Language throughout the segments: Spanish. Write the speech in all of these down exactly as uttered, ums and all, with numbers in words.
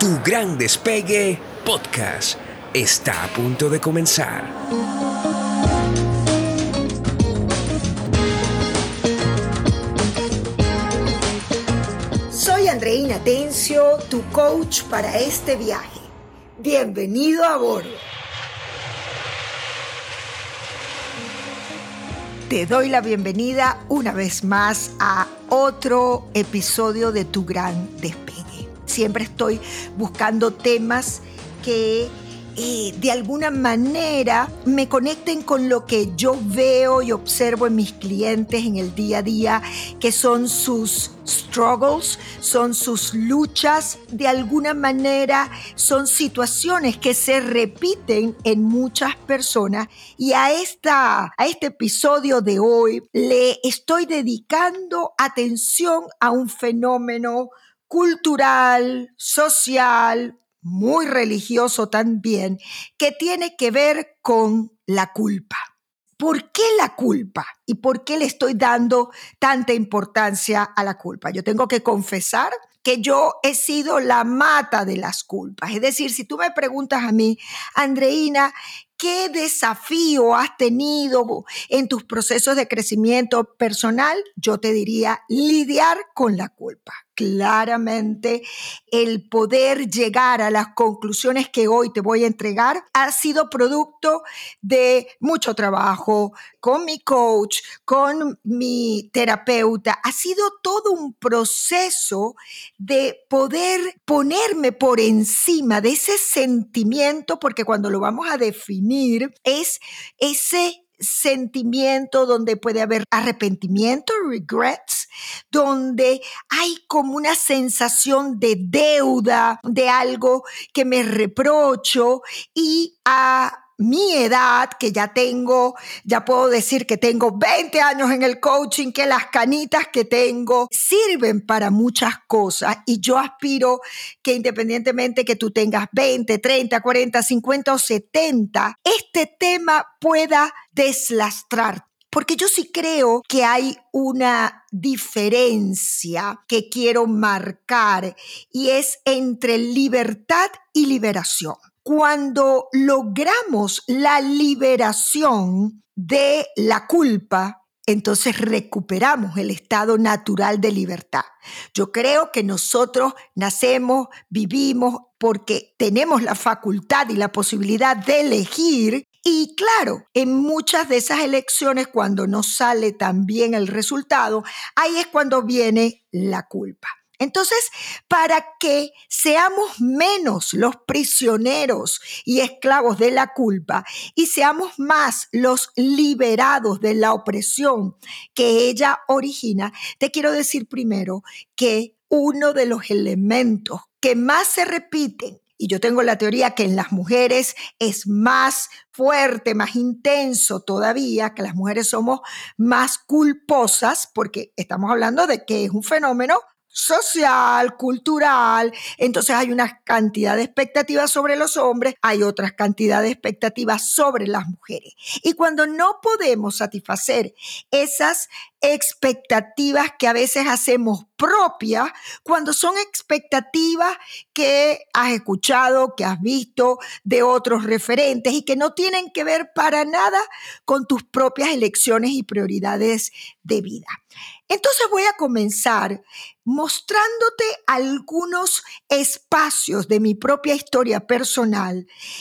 Tu Gran Despegue Podcast está a punto de comenzar. Soy Andreina Tencio, tu coach para este viaje. Bienvenido a bordo. Te doy la bienvenida una vez más a otro episodio de Tu Gran Despegue. Siempre estoy buscando temas que eh, de alguna manera me conecten con lo que yo veo y observo en mis clientes en el día a día, que son sus struggles, son sus luchas, de alguna manera son situaciones que se repiten en muchas personas. Y a, esta, a este episodio de hoy le estoy dedicando atención a un fenómeno cultural, social, muy religioso también, que tiene que ver con la culpa. ¿Por qué la culpa? ¿Y por qué le estoy dando tanta importancia a la culpa? Yo tengo que confesar que yo he sido la mata de las culpas. Es decir, si tú me preguntas a mí, Andreina, ¿qué desafío has tenido en tus procesos de crecimiento personal? Yo te diría lidiar con la culpa. Claramente, el poder llegar a las conclusiones que hoy te voy a entregar ha sido producto de mucho trabajo con mi coach, con mi terapeuta. Ha sido todo un proceso de poder ponerme por encima de ese sentimiento, porque cuando lo vamos a definir es ese sentimiento donde puede haber arrepentimiento, regrets, donde hay como una sensación de deuda, de algo que me reprocho, y a mi edad, que ya tengo, ya puedo decir que tengo veinte años en el coaching, que las canitas que tengo sirven para muchas cosas, y yo aspiro que independientemente que tú tengas veinte, treinta, cuarenta, cincuenta o setenta, este tema pueda deslastrar. Porque yo sí creo que hay una diferencia que quiero marcar, y es entre libertad y liberación. Cuando logramos la liberación de la culpa, entonces recuperamos el estado natural de libertad. Yo creo que nosotros nacemos, vivimos porque tenemos la facultad y la posibilidad de elegir. Y claro, en muchas de esas elecciones, cuando no sale tan bien el resultado, ahí es cuando viene la culpa. Entonces, para que seamos menos los prisioneros y esclavos de la culpa y seamos más los liberados de la opresión que ella origina, te quiero decir primero que uno de los elementos que más se repiten, y yo tengo la teoría que en las mujeres es más fuerte, más intenso todavía, que las mujeres somos más culposas, porque estamos hablando de que es un fenómeno social, cultural. Entonces hay una cantidad de expectativas sobre los hombres, hay otras cantidad de expectativas sobre las mujeres. Y cuando no podemos satisfacer esas expectativas que a veces hacemos propias, cuando son expectativas que has escuchado, que has visto de otros referentes y que no tienen que ver para nada con tus propias elecciones y prioridades de vida. Entonces voy a comenzar mostrándote algunos espacios de mi propia historia personal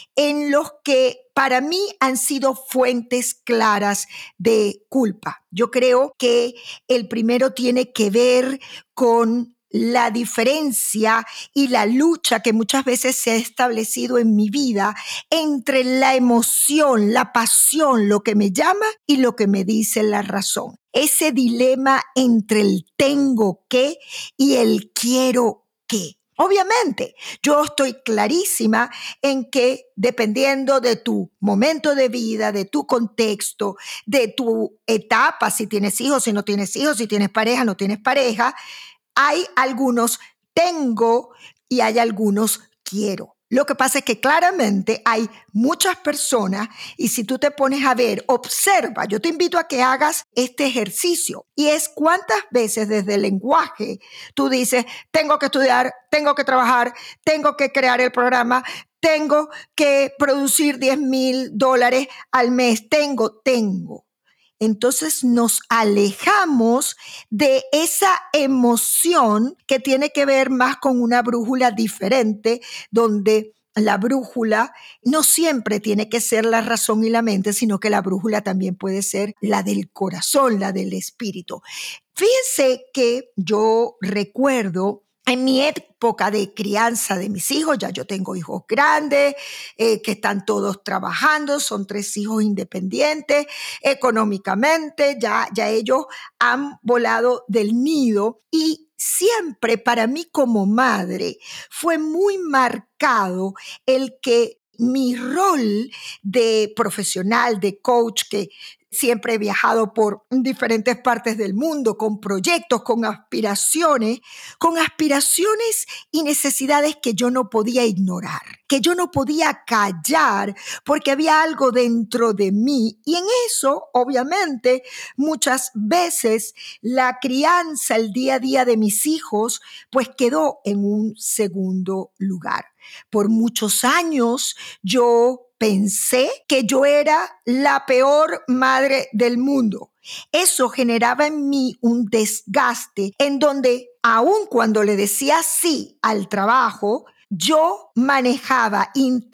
en los que para mí han sido fuentes claras de culpa. Yo creo que el primero tiene que ver con la diferencia y la lucha que muchas veces se ha establecido en mi vida entre la emoción, la pasión, lo que me llama y lo que me dice la razón. Ese dilema entre el tengo que y el quiero que. Obviamente, yo estoy clarísima en que dependiendo de tu momento de vida, de tu contexto, de tu etapa, si tienes hijos, si no tienes hijos, si tienes pareja, no tienes pareja, hay algunos tengo y hay algunos quiero. Lo que pasa es que claramente hay muchas personas y si tú te pones a ver, observa, yo te invito a que hagas este ejercicio y es cuántas veces desde el lenguaje tú dices, tengo que estudiar, tengo que trabajar, tengo que crear el programa, tengo que producir diez mil dólares al mes, tengo, tengo. Entonces nos alejamos de esa emoción que tiene que ver más con una brújula diferente, donde la brújula no siempre tiene que ser la razón y la mente, sino que la brújula también puede ser la del corazón, la del espíritu. Fíjense que yo recuerdo en mi época de crianza de mis hijos, ya yo tengo hijos grandes, eh, que están todos trabajando, son tres hijos independientes económicamente, ya, ya ellos han volado del nido y siempre para mí como madre fue muy marcado el que mi rol de profesional, de coach, que siempre he viajado por diferentes partes del mundo con proyectos, con aspiraciones, con aspiraciones y necesidades que yo no podía ignorar, que yo no podía callar porque había algo dentro de mí. Y en eso, obviamente, muchas veces la crianza, el día a día de mis hijos, pues quedó en un segundo lugar. Por muchos años yo pensé que yo era la peor madre del mundo. Eso generaba en mí un desgaste en donde, aun cuando le decía sí al trabajo, yo manejaba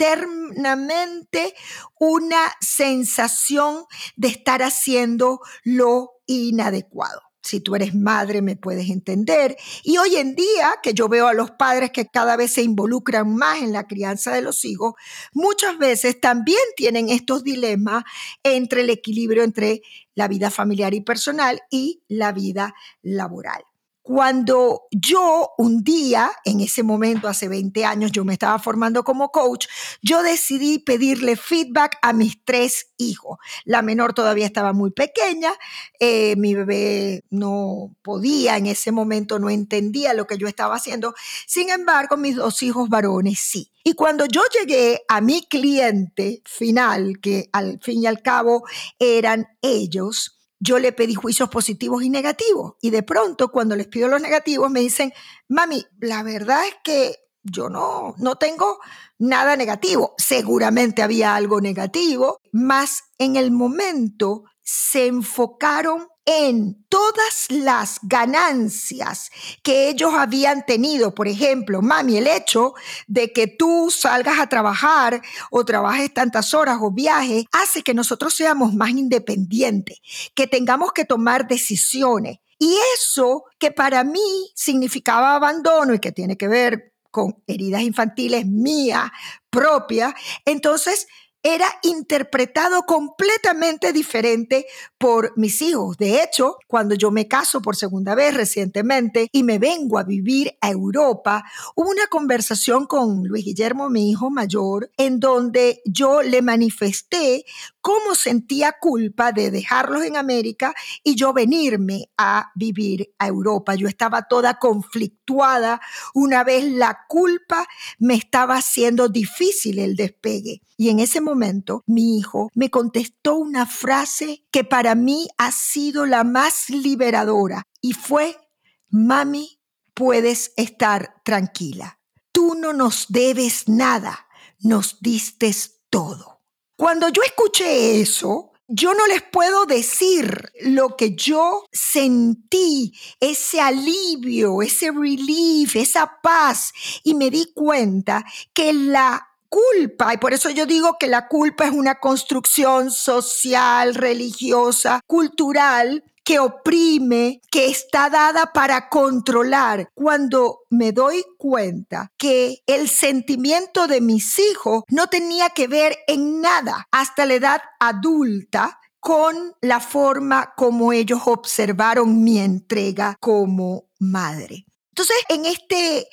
internamente una sensación de estar haciendo lo inadecuado. Si tú eres madre, me puedes entender. Y hoy en día, que yo veo a los padres que cada vez se involucran más en la crianza de los hijos, muchas veces también tienen estos dilemas entre el equilibrio entre la vida familiar y personal y la vida laboral. Cuando yo un día, en ese momento, hace veinte años, yo me estaba formando como coach, yo decidí pedirle feedback a mis tres hijos. La menor todavía estaba muy pequeña, eh, mi bebé no podía en ese momento, no entendía lo que yo estaba haciendo. Sin embargo, mis dos hijos varones sí. Y cuando yo llegué a mi cliente final, que al fin y al cabo eran ellos, yo le pedí juicios positivos y negativos. Y de pronto, cuando les pido los negativos, me dicen, mami, la verdad es que yo no, no tengo nada negativo. Seguramente había algo negativo, mas en el momento se enfocaron en todas las ganancias que ellos habían tenido. Por ejemplo, mami, el hecho de que tú salgas a trabajar o trabajes tantas horas o viajes hace que nosotros seamos más independientes, que tengamos que tomar decisiones. Y eso que para mí significaba abandono y que tiene que ver con heridas infantiles mías propias, entonces era interpretado completamente diferente por mis hijos. De hecho, cuando yo me caso por segunda vez recientemente y me vengo a vivir a Europa, hubo una conversación con Luis Guillermo, mi hijo mayor, en donde yo le manifesté cómo sentía culpa de dejarlos en América y yo venirme a vivir a Europa. Yo estaba toda conflictuada. Una vez la culpa me estaba haciendo difícil el despegue. Y en ese momento, mi hijo me contestó una frase que para mí ha sido la más liberadora y fue, mami, puedes estar tranquila. Tú no nos debes nada, nos diste todo. Cuando yo escuché eso, yo no les puedo decir lo que yo sentí, ese alivio, ese relief, esa paz, y me di cuenta que la culpa, y por eso yo digo que la culpa es una construcción social, religiosa, cultural, que oprime, que está dada para controlar. Cuando me doy cuenta que el sentimiento de mis hijos no tenía que ver en nada hasta la edad adulta con la forma como ellos observaron mi entrega como madre. Entonces, en este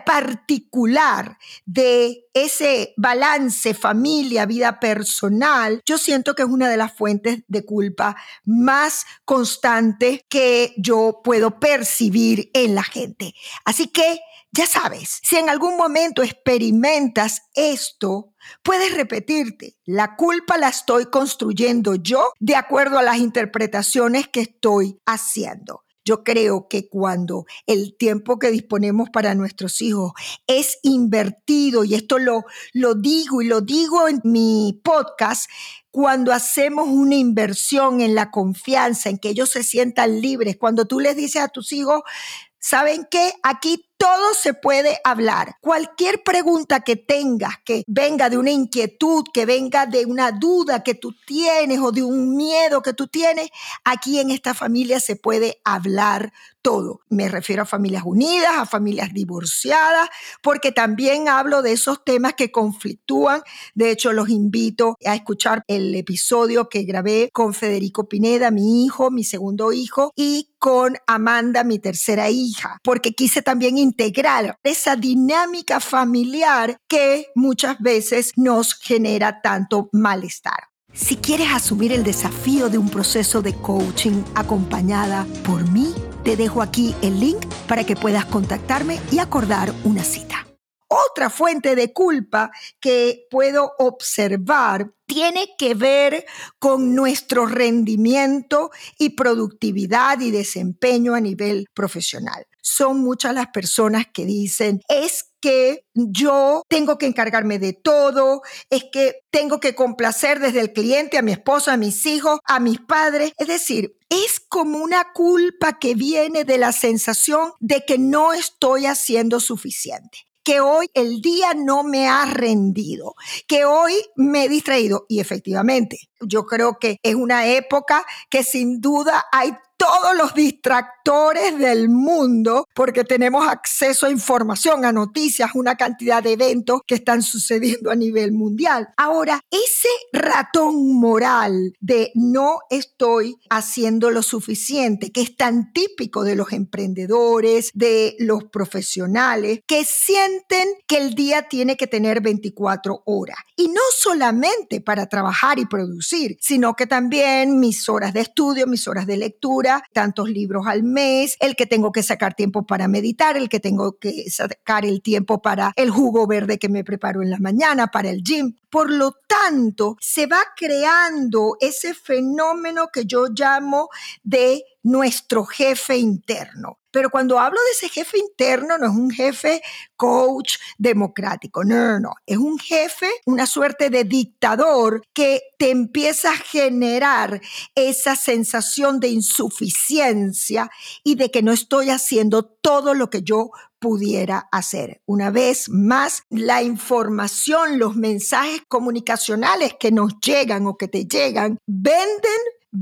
particular de ese balance familia, vida personal, yo siento que es una de las fuentes de culpa más constantes que yo puedo percibir en la gente. Así que, ya sabes, si en algún momento experimentas esto, puedes repetirte, la culpa la estoy construyendo yo de acuerdo a las interpretaciones que estoy haciendo. Yo creo que cuando el tiempo que disponemos para nuestros hijos es invertido, y esto lo, lo digo y lo digo en mi podcast, cuando hacemos una inversión en la confianza, en que ellos se sientan libres, cuando tú les dices a tus hijos, ¿saben qué? Aquí todo se puede hablar. Cualquier pregunta que tengas, que venga de una inquietud, que venga de una duda que tú tienes o de un miedo que tú tienes, aquí en esta familia se puede hablar todo. Me refiero a familias unidas, a familias divorciadas, porque también hablo de esos temas que conflictúan. De hecho, los invito a escuchar el episodio que grabé con Federico Pineda, mi hijo, mi segundo hijo, y con Amanda, mi tercera hija, porque quise también integrar esa dinámica familiar que muchas veces nos genera tanto malestar. Si quieres asumir el desafío de un proceso de coaching acompañada por mí, te dejo aquí el link para que puedas contactarme y acordar una cita. Otra fuente de culpa que puedo observar tiene que ver con nuestro rendimiento y productividad y desempeño a nivel profesional. Son muchas las personas que dicen, es que yo tengo que encargarme de todo, es que tengo que complacer desde el cliente a mi esposo, a mis hijos, a mis padres. Es decir, es como una culpa que viene de la sensación de que no estoy haciendo suficiente, que hoy el día no me ha rendido, que hoy me he distraído. Y efectivamente, yo creo que es una época que sin duda hay todos los distractores del mundo porque tenemos acceso a información, a noticias, una cantidad de eventos que están sucediendo a nivel mundial. Ahora, ese ratón moral de no estoy haciendo lo suficiente, que es tan típico de los emprendedores, de los profesionales, que sienten que el día tiene que tener veinticuatro horas. Y no solamente para trabajar y producir, sino que también mis horas de estudio, mis horas de lectura, tantos libros al mes, el que tengo que sacar tiempo para meditar, el que tengo que sacar el tiempo para el jugo verde que me preparo en la mañana, para el gym. Por lo tanto, se va creando ese fenómeno que yo llamo de nuestro jefe interno. Pero cuando hablo de ese jefe interno, no es un jefe coach democrático, no, no, no. Es un jefe, una suerte de dictador que te empieza a generar esa sensación de insuficiencia y de que no estoy haciendo todo lo que yo pudiera hacer. Una vez más, la información, los mensajes comunicacionales que nos llegan o que te llegan, venden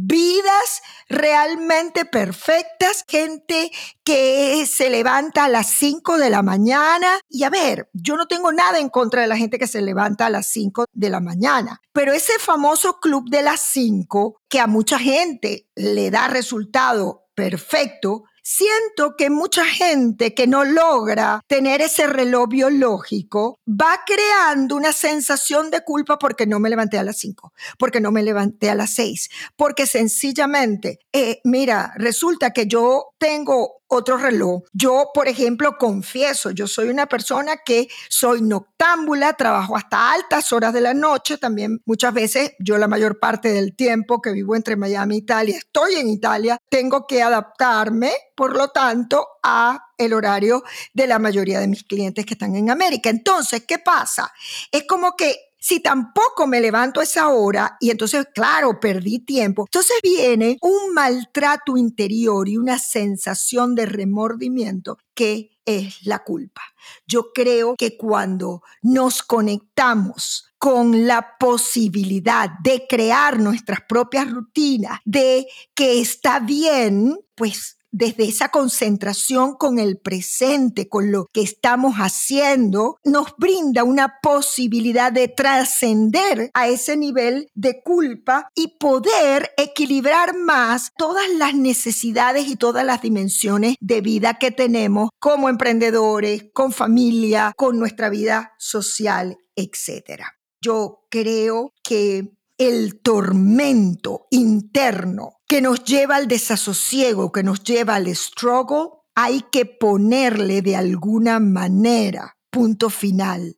vidas realmente perfectas, gente que se levanta a las cinco de la mañana. Y a ver, yo no tengo nada en contra de la gente que se levanta a las cinco de la mañana, pero ese famoso club de las cinco que a mucha gente le da resultado perfecto, siento que mucha gente que no logra tener ese reloj biológico va creando una sensación de culpa porque no me levanté a las cinco, porque no me levanté a las seis, porque sencillamente, eh, mira, resulta que yo tengo otro reloj. Yo, por ejemplo, confieso, yo soy una persona que soy noctámbula, trabajo hasta altas horas de la noche, también muchas veces, yo la mayor parte del tiempo que vivo entre Miami e Italia, estoy en Italia, tengo que adaptarme, por lo tanto, a el horario de la mayoría de mis clientes que están en América. Entonces, ¿qué pasa? Es como que si tampoco me levanto a esa hora y entonces, claro, perdí tiempo. Entonces viene un maltrato interior y una sensación de remordimiento que es la culpa. Yo creo que cuando nos conectamos con la posibilidad de crear nuestras propias rutinas, de que está bien, pues desde esa concentración con el presente, con lo que estamos haciendo, nos brinda una posibilidad de trascender a ese nivel de culpa y poder equilibrar más todas las necesidades y todas las dimensiones de vida que tenemos como emprendedores, con familia, con nuestra vida social, etcétera. Yo creo que el tormento interno que nos lleva al desasosiego, que nos lleva al struggle, hay que ponerle de alguna manera punto final.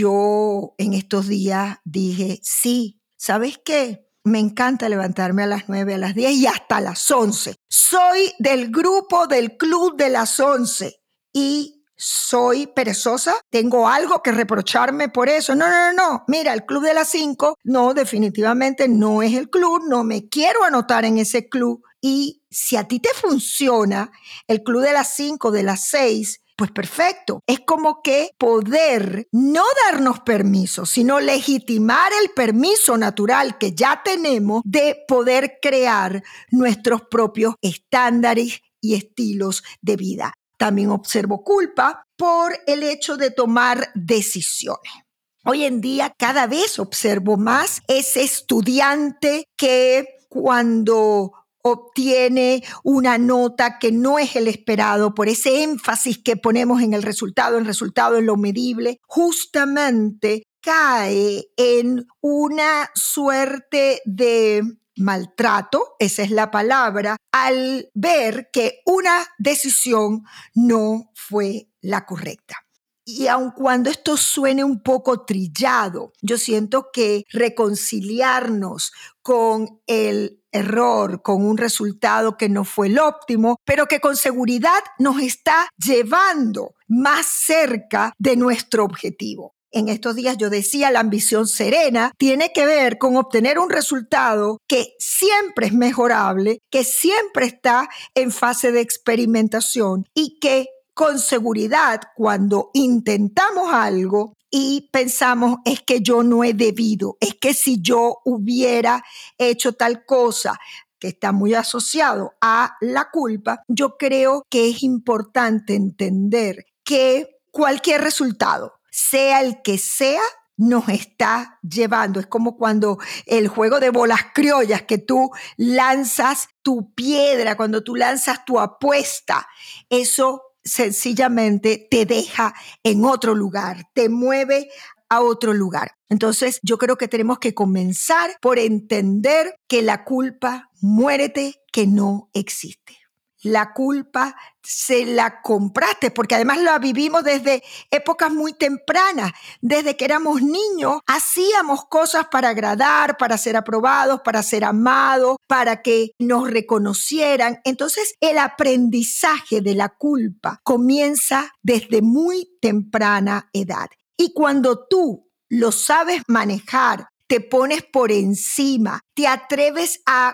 Yo en estos días dije, sí, ¿sabes qué? Me encanta levantarme a las nueve, a las diez y hasta a las once. Soy del grupo del club de las once y soy perezosa, tengo algo que reprocharme por eso. No, no, no, no. Mira, el club de las cinco, no, definitivamente no es el club, no me quiero anotar en ese club. Y si a ti te funciona el club de las cinco, de las seis, pues perfecto. Es como que poder no darnos permiso, sino legitimar el permiso natural que ya tenemos de poder crear nuestros propios estándares y estilos de vida. También observo culpa por el hecho de tomar decisiones. Hoy en día cada vez observo más ese estudiante que cuando obtiene una nota que no es el esperado, por ese énfasis que ponemos en el resultado, en el resultado, en lo medible, justamente cae en una suerte de maltrato, esa es la palabra, al ver que una decisión no fue la correcta. Y aun cuando esto suene un poco trillado, yo siento que reconciliarnos con el error, con un resultado que no fue el óptimo, pero que con seguridad nos está llevando más cerca de nuestro objetivo. En estos días yo decía, la ambición serena tiene que ver con obtener un resultado que siempre es mejorable, que siempre está en fase de experimentación y que con seguridad cuando intentamos algo y pensamos es que yo no he debido, es que si yo hubiera hecho tal cosa, que está muy asociado a la culpa, yo creo que es importante entender que cualquier resultado, sea el que sea, nos está llevando. Es como cuando el juego de bolas criollas, que tú lanzas tu piedra, cuando tú lanzas tu apuesta, eso sencillamente te deja en otro lugar, te mueve a otro lugar. Entonces, yo creo que tenemos que comenzar por entender que la culpa, muérete, que no existe. La culpa se la compraste, porque además la vivimos desde épocas muy tempranas. Desde que éramos niños, hacíamos cosas para agradar, para ser aprobados, para ser amados, para que nos reconocieran. Entonces, el aprendizaje de la culpa comienza desde muy temprana edad. Y cuando tú lo sabes manejar, te pones por encima, te atreves a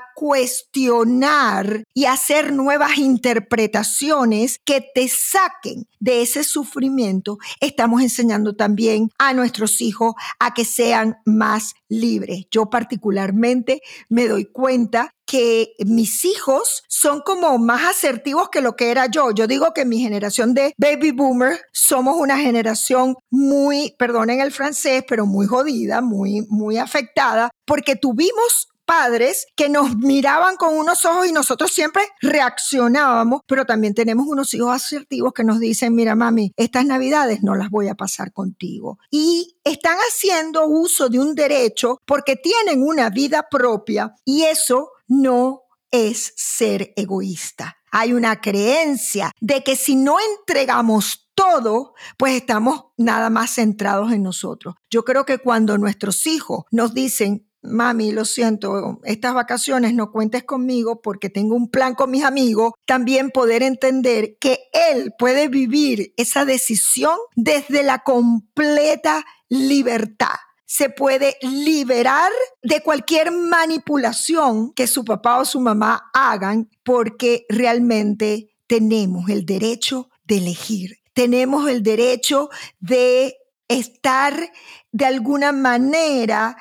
cuestionar y hacer nuevas interpretaciones que te saquen de ese sufrimiento, estamos enseñando también a nuestros hijos a que sean más libres. Yo particularmente me doy cuenta que mis hijos son como más asertivos que lo que era yo. Yo digo que mi generación de baby boomer somos una generación muy, perdonen el francés, pero muy jodida, muy, muy afectada, porque tuvimos padres que nos miraban con unos ojos y nosotros siempre reaccionábamos, pero también tenemos unos hijos asertivos que nos dicen, mira mami, estas navidades no las voy a pasar contigo. Y están haciendo uso de un derecho porque tienen una vida propia y eso no es ser egoísta. Hay una creencia de que si no entregamos todo, pues estamos nada más centrados en nosotros. Yo creo que cuando nuestros hijos nos dicen, mami, lo siento, estas vacaciones no cuentes conmigo porque tengo un plan con mis amigos, también poder entender que él puede vivir esa decisión desde la completa libertad. Se puede liberar de cualquier manipulación que su papá o su mamá hagan porque realmente tenemos el derecho de elegir. Tenemos el derecho de estar de alguna manera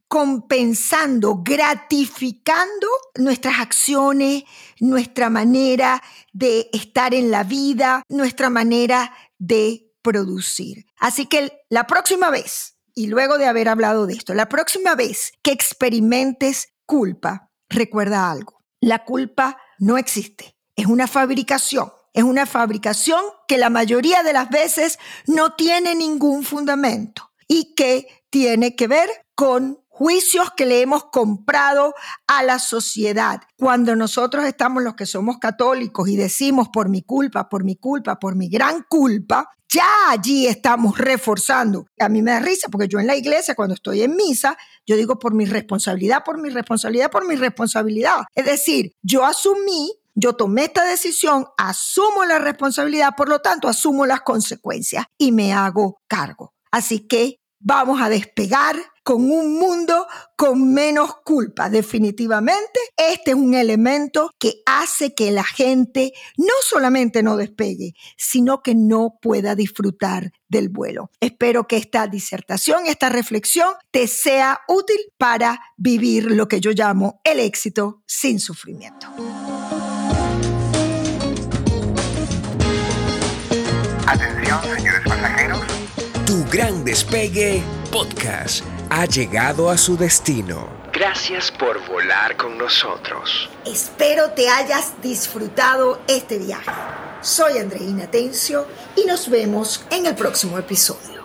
compensando, gratificando nuestras acciones, nuestra manera de estar en la vida, nuestra manera de producir. Así que la próxima vez, y luego de haber hablado de esto, la próxima vez que experimentes culpa, recuerda algo. La culpa no existe. Es una fabricación. Es una fabricación que la mayoría de las veces no tiene ningún fundamento y que tiene que ver con juicios que le hemos comprado a la sociedad. Cuando nosotros estamos los que somos católicos y decimos por mi culpa, por mi culpa, por mi gran culpa, ya allí estamos reforzando. A mí me da risa porque yo en la iglesia, cuando estoy en misa, yo digo por mi responsabilidad, por mi responsabilidad, por mi responsabilidad. Es decir, yo asumí, yo tomé esta decisión, asumo la responsabilidad, por lo tanto, asumo las consecuencias y me hago cargo. Así que vamos a despegar con un mundo con menos culpa. Definitivamente, este es un elemento que hace que la gente no solamente no despegue, sino que no pueda disfrutar del vuelo. Espero que esta disertación, esta reflexión, te sea útil para vivir lo que yo llamo el éxito sin sufrimiento. Atención, señores pasajeros. Tu Gran Despegue Podcast ha llegado a su destino. Gracias por volar con nosotros. Espero te hayas disfrutado este viaje. Soy Andreina Tencio y nos vemos en el próximo episodio.